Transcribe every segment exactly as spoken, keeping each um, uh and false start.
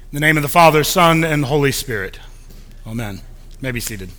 In the name of the Father, Son, and Holy Spirit. Amen. You may be seated.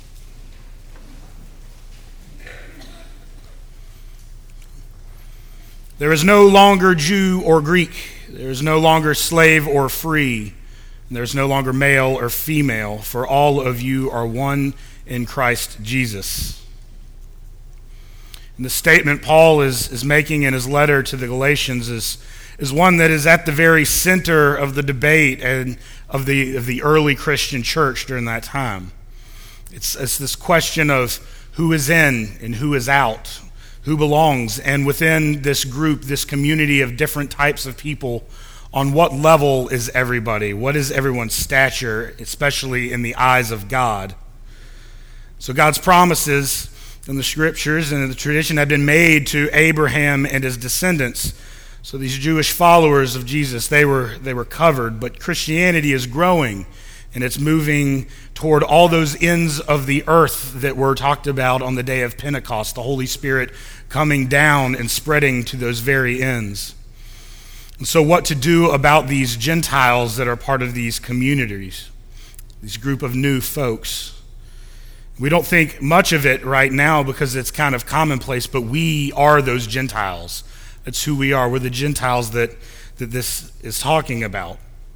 There is no longer Jew or Greek. There is no longer slave or free. And there is no longer male or female, for all of you are one in Christ Jesus. And the statement Paul is, is making in his letter to the Galatians is is one that is at the very center of the debate and of the of the early Christian church during that time. It's, it's this question of who is in and who is out, who belongs, and within this group, this community of different types of people, on what level is everybody? What is everyone's stature, especially in the eyes of God? So God's promises in the scriptures and in the tradition have been made to Abraham and his descendants. So these Jewish followers of Jesus, they were they were covered, but Christianity is growing, and it's moving toward all those ends of the earth that were talked about on the day of Pentecost, the Holy Spirit coming down and spreading to those very ends. And so what to do about these Gentiles that are part of these communities, these group of new folks? We don't think much of it right now because it's kind of commonplace, but we are those Gentiles. That's who we are. We're the Gentiles that, that this is talking about.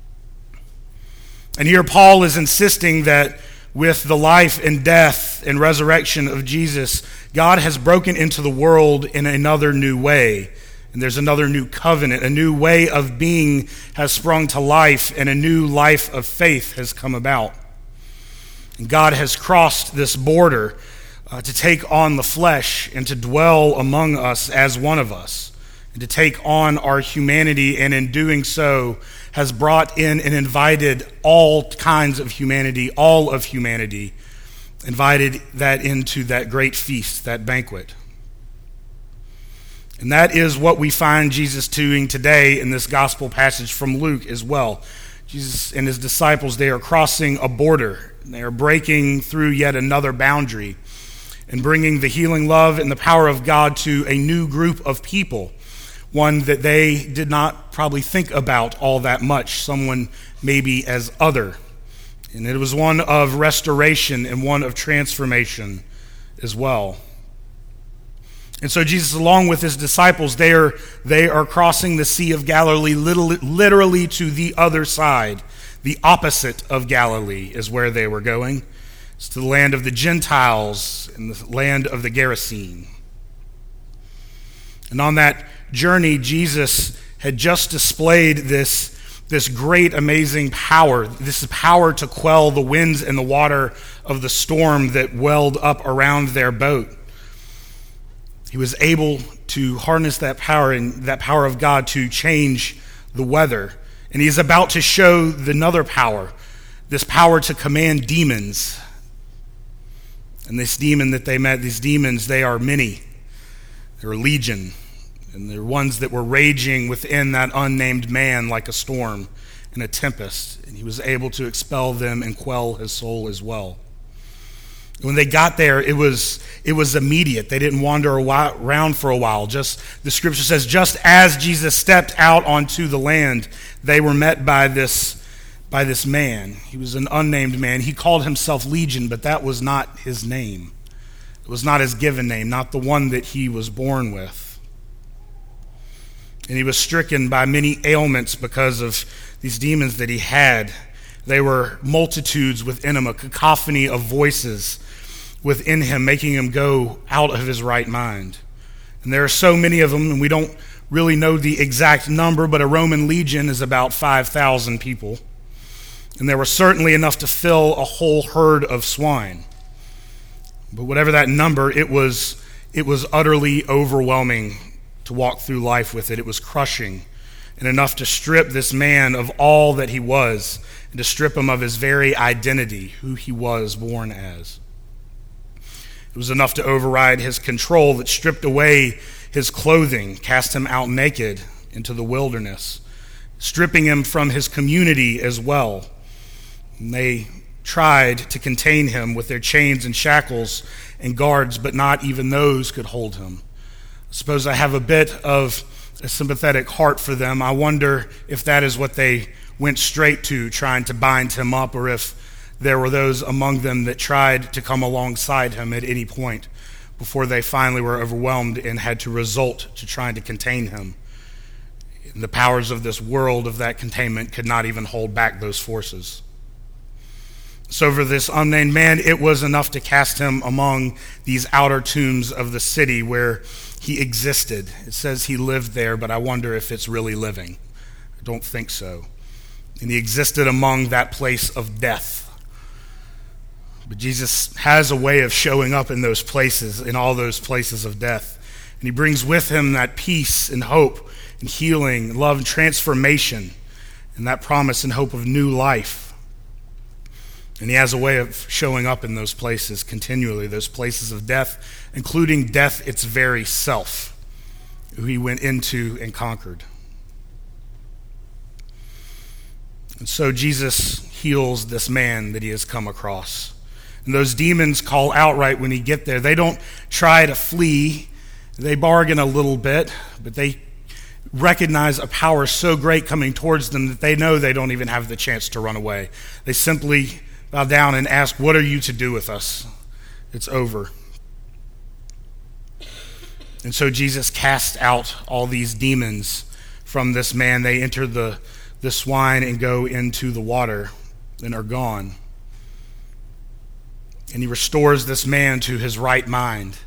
And here Paul is insisting that with the life and death and resurrection of Jesus, God has broken into the world in another new way. And there's another new covenant, a new way of being has sprung to life, and a new life of faith has come about. And God has crossed this border uh, to take on the flesh and to dwell among us as one of us, and to take on our humanity, and in doing so has brought in and invited all kinds of humanity, all of humanity, invited that into that great feast, that banquet. And that is what we find Jesus doing today in this gospel passage from Luke as well. Jesus and his disciples, they are crossing a border. They are breaking through yet another boundary and bringing the healing love and the power of God to a new group of people, one that they did not probably think about all that much, someone maybe as other. And it was one of restoration and one of transformation as well. And so Jesus, along with his disciples, they are, they are crossing the Sea of Galilee literally to the other side. The opposite of Galilee is where they were going. It's to the land of the Gentiles and the land of the Gerasene. And on that journey, Jesus had just displayed this, this great, amazing power, this power to quell the winds and the water of the storm that welled up around their boat. He was able to harness that power and that power of God to change the weather. And he's about to show another power, this power to command demons. And this demon that they met, these demons, they are many. They're legion. And they're ones that were raging within that unnamed man like a storm and a tempest. And he was able to expel them and quell his soul as well. When they got there, it was it was immediate. They didn't wander around for a while. Just the scripture says, just as Jesus stepped out onto the land, they were met by this by this man. He was an unnamed man. He called himself Legion, but that was not his name. It was not his given name, not the one that he was born with. And he was stricken by many ailments because of these demons that he had. They were multitudes within him, a cacophony of voices within him, making him go out of his right mind. And there are so many of them, and we don't really know the exact number, but a Roman legion is about five thousand people. And there were certainly enough to fill a whole herd of swine. But whatever that number, it was, it was utterly overwhelming to walk through life with it. It was crushing, and enough to strip this man of all that he was, and to strip him of his very identity, who he was born as. It was enough to override his control that stripped away his clothing, cast him out naked into the wilderness, stripping him from his community as well. And they tried to contain him with their chains and shackles and guards, but not even those could hold him. I suppose I have a bit of a sympathetic heart for them. I wonder if that is what they went straight to trying to bind him up, or if there were those among them that tried to come alongside him at any point before they finally were overwhelmed and had to resort to trying to contain him. And the powers of this world of that containment could not even hold back those forces. So for this unnamed man, it was enough to cast him among these outer tombs of the city where he existed. It says he lived there, but I wonder if it's really living. I don't think so. And he existed among that place of death. But Jesus has a way of showing up in those places, in all those places of death. And he brings with him that peace and hope and healing, love and transformation, and that promise and hope of new life. And he has a way of showing up in those places continually, those places of death, including death its very self, who he went into and conquered. And so Jesus heals this man that he has come across. And those demons call outright when he get there. They don't try to flee. They bargain a little bit, but they recognize a power so great coming towards them that they know they don't even have the chance to run away. They simply bow down and ask, "What are you to do with us? It's over." And so Jesus cast out all these demons from this man. They enter the, the swine and go into the water and are gone. And he restores this man to his right mind.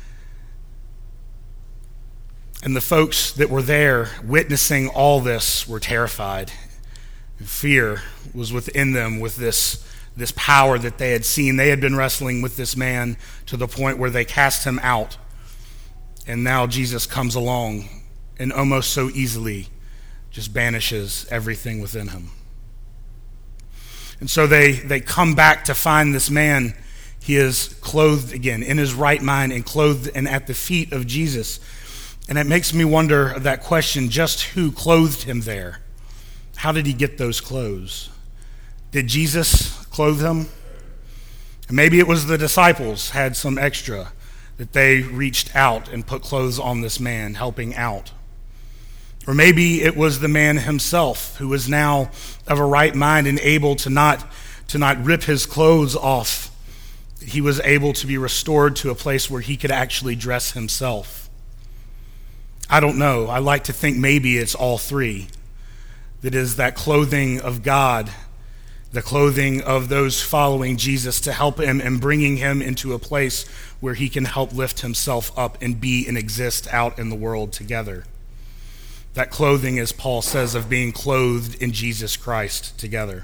And the folks that were there witnessing all this were terrified. Fear was within them with this, this power that they had seen. They had been wrestling with this man to the point where they cast him out. And now Jesus comes along and almost so easily just banishes everything within him. And so they, they come back to find this man. He is clothed again, in his right mind, and clothed and at the feet of Jesus. And it makes me wonder that question, just who clothed him there? How did he get those clothes? Did Jesus clothe him? And maybe it was the disciples had some extra, that they reached out and put clothes on this man, helping out. Or maybe it was the man himself, who was now of a right mind and able to not, to not rip his clothes off. He was able to be restored to a place where he could actually dress himself. I don't know. I like to think maybe it's all three. That is that clothing of God, the clothing of those following Jesus to help him and bringing him into a place where he can help lift himself up and be and exist out in the world together. That clothing, as Paul says, of being clothed in Jesus Christ together.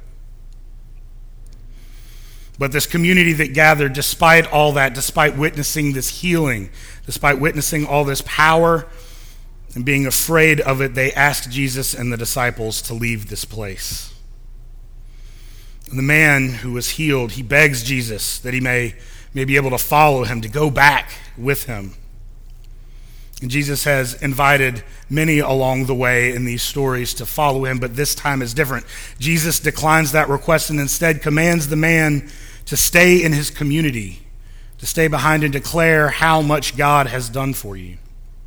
But this community that gathered, despite all that, despite witnessing this healing, despite witnessing all this power and being afraid of it, they asked Jesus and the disciples to leave this place. And the man who was healed, he begs Jesus that he may, may be able to follow him, to go back with him. And Jesus has invited many along the way in these stories to follow him, but this time is different. Jesus declines that request and instead commands the man to stay in his community, to stay behind and declare how much God has done for you.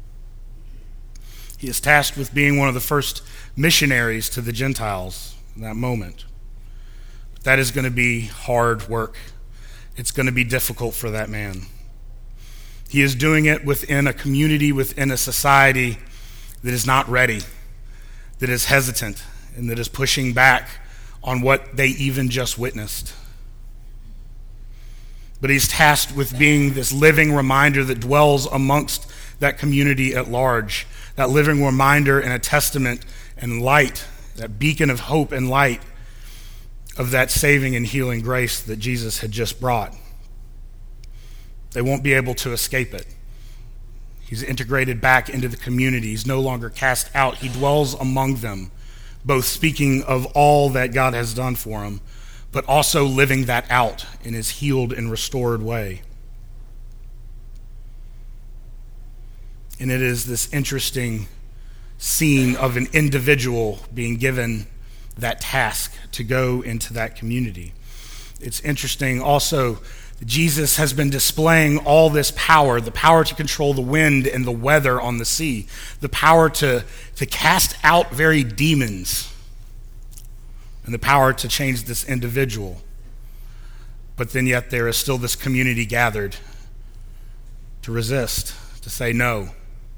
He is tasked with being one of the first missionaries to the Gentiles in that moment. But that is going to be hard work. It's going to be difficult for that man. He is doing it within a community, within a society that is not ready, that is hesitant, and that is pushing back on what they even just witnessed. But he's tasked with being this living reminder that dwells amongst that community at large, that living reminder and a testament and light, that beacon of hope and light of that saving and healing grace that Jesus had just brought. They won't be able to escape it. He's integrated back into the community. He's no longer cast out. He dwells among them, both speaking of all that God has done for him, but also living that out in his healed and restored way. And it is this interesting scene of an individual being given that task to go into that community. It's interesting also, Jesus has been displaying all this power, the power to control the wind and the weather on the sea, the power to, to cast out very demons. and the power to change this individual. But then yet there is still this community gathered to resist, to say no.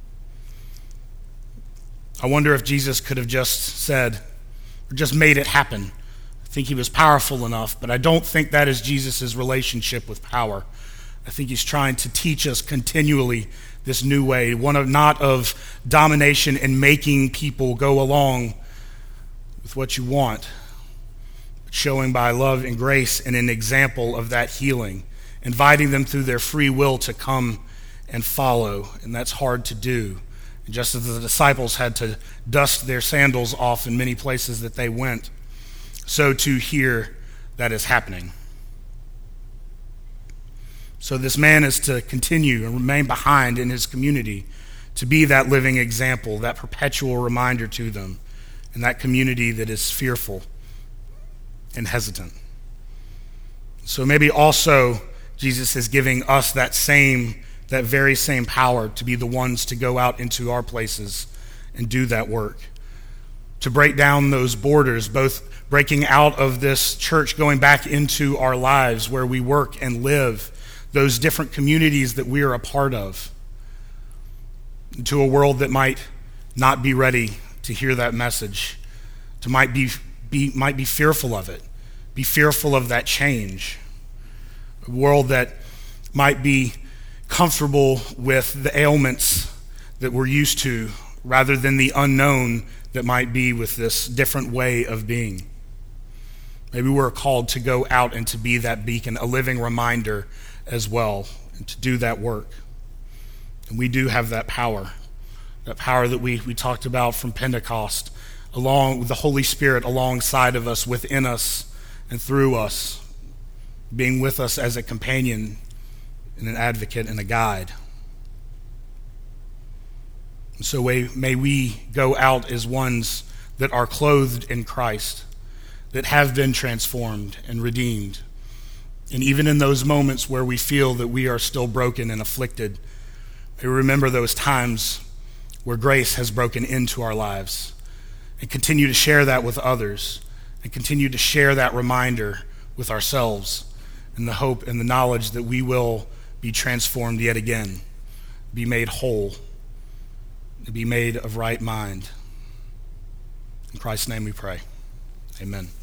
I wonder if Jesus could have just said, or just made it happen. I think he was powerful enough, but I don't think that is Jesus' relationship with power. I think he's trying to teach us continually this new way, one of not of domination and making people go along with what you want, but showing by love and grace and an example of that healing, inviting them through their free will to come and follow, and that's hard to do. And just as the disciples had to dust their sandals off in many places that they went, so too here that is happening. So this man is to continue and remain behind in his community, to be that living example, that perpetual reminder to them, and that community that is fearful and hesitant. So maybe also Jesus is giving us that same, that very same power to be the ones to go out into our places and do that work, to break down those borders, both breaking out of this church, going back into our lives where we work and live, those different communities that we are a part of, to a world that might not be ready to hear that message, to might be, be might be fearful of it, be fearful of that change, a world that might be comfortable with the ailments that we're used to rather than the unknown that might be with this different way of being. Maybe we're called to go out and to be that beacon, a living reminder as well, and to do that work. And we do have that power, that power that we, we talked about from Pentecost, along with the Holy Spirit alongside of us, within us, and through us, being with us as a companion and an advocate and a guide. And so may, may we go out as ones that are clothed in Christ, that have been transformed and redeemed. And even in those moments where we feel that we are still broken and afflicted, may we remember those times where grace has broken into our lives, and continue to share that with others, and continue to share that reminder with ourselves, in the hope and the knowledge that we will be transformed yet again, be made whole, be made of right mind. In Christ's name we pray. Amen.